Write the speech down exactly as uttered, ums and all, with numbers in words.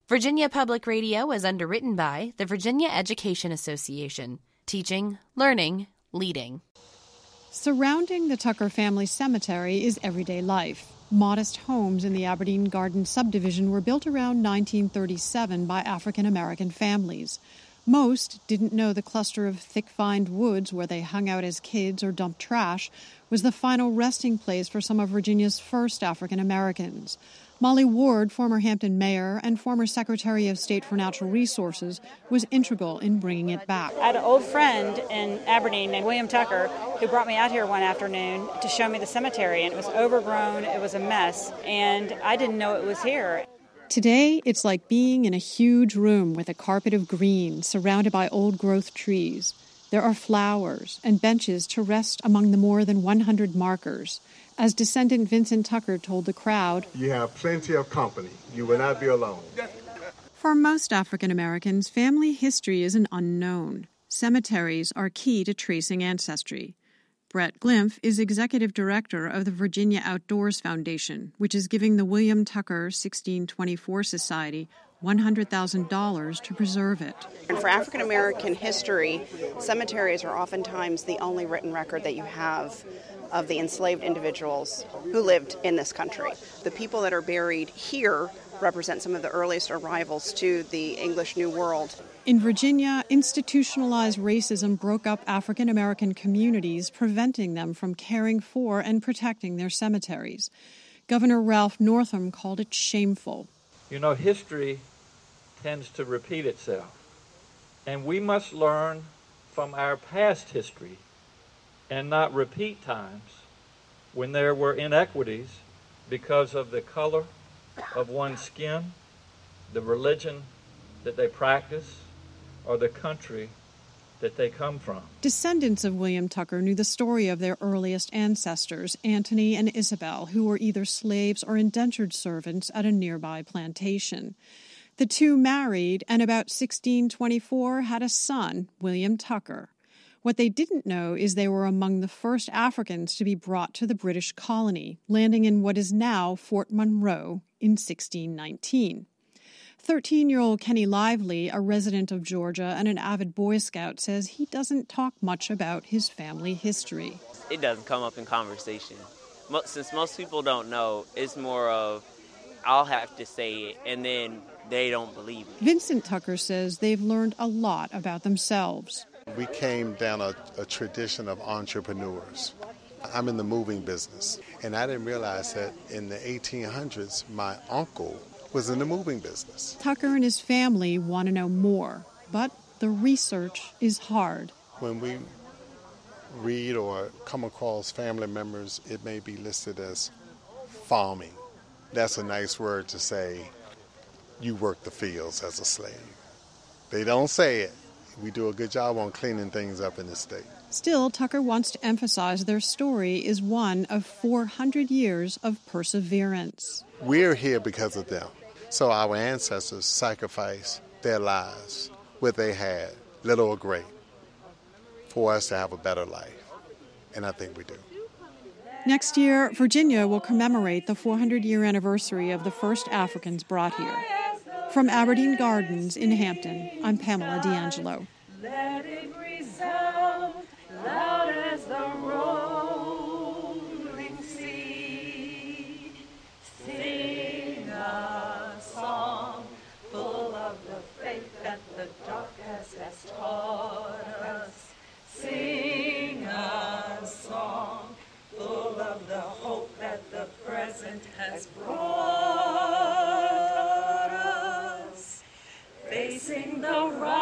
Virginia Public Radio is underwritten by the Virginia Education Association, teaching, learning, leading. Surrounding the Tucker family cemetery is everyday life. Modest homes in the Aberdeen Garden subdivision were built around nineteen thirty-seven by African-American families. Most didn't know the cluster of thick-vined woods where they hung out as kids or dumped trash was the final resting place for some of Virginia's first African-Americans. Molly Ward, former Hampton mayor and former Secretary of State for Natural Resources, was integral in bringing it back. I had an old friend in Aberdeen named William Tucker who brought me out here one afternoon to show me the cemetery, and it was overgrown, it was a mess, and I didn't know it was here. Today, it's like being in a huge room with a carpet of green surrounded by old-growth trees. There are flowers and benches to rest among the more than one hundred markers. As descendant Vincent Tucker told the crowd, "You have plenty of company. You will not be alone." For most African Americans, family history is an unknown. Cemeteries are key to tracing ancestry. Brett Glimpf is executive director of the Virginia Outdoors Foundation, which is giving the William Tucker sixteen twenty-four Society one hundred thousand dollars to preserve it. And for African American history, cemeteries are oftentimes the only written record that you have of the enslaved individuals who lived in this country. The people that are buried here represent some of the earliest arrivals to the English New World. In Virginia, institutionalized racism broke up African American communities, preventing them from caring for and protecting their cemeteries. Governor Ralph Northam called it shameful. You know, history tends to repeat itself, and we must learn from our past history and not repeat times when there were inequities because of the color of one's skin, the religion that they practice, or the country that they come from. Descendants of William Tucker knew the story of their earliest ancestors, Antony and Isabel, who were either slaves or indentured servants at a nearby plantation. The two married, and about sixteen twenty-four had a son, William Tucker. What they didn't know is they were among the first Africans to be brought to the British colony, landing in what is now Fort Monroe in sixteen nineteen. thirteen-year-old Kenny Lively, a resident of Georgia and an avid Boy Scout, says he doesn't talk much about his family history. It doesn't come up in conversation. Since most people don't know, it's more of, I'll have to say it, and then they don't believe it. Vincent Tucker says they've learned a lot about themselves. We came down a, a tradition of entrepreneurs. I'm in the moving business, and I didn't realize that in the eighteen hundreds, my uncle was in the moving business. Tucker and his family want to know more, but the research is hard. When we read or come across family members, it may be listed as farming. That's a nice word to say you worked the fields as a slave. They don't say it. We do a good job on cleaning things up in the state. Still, Tucker wants to emphasize their story is one of four hundred years of perseverance. We're here because of them. So our ancestors sacrificed their lives, what they had, little or great, for us to have a better life. And I think we do. Next year, Virginia will commemorate the four hundred year anniversary of the first Africans brought here. From Aberdeen Gardens in Hampton, I'm Pamela D'Angelo. Let it resound loud as the rolling sea. Sing a song full of the faith that the dark past has taught us. Sing a song full of the hope that the present has brought us. Facing the rise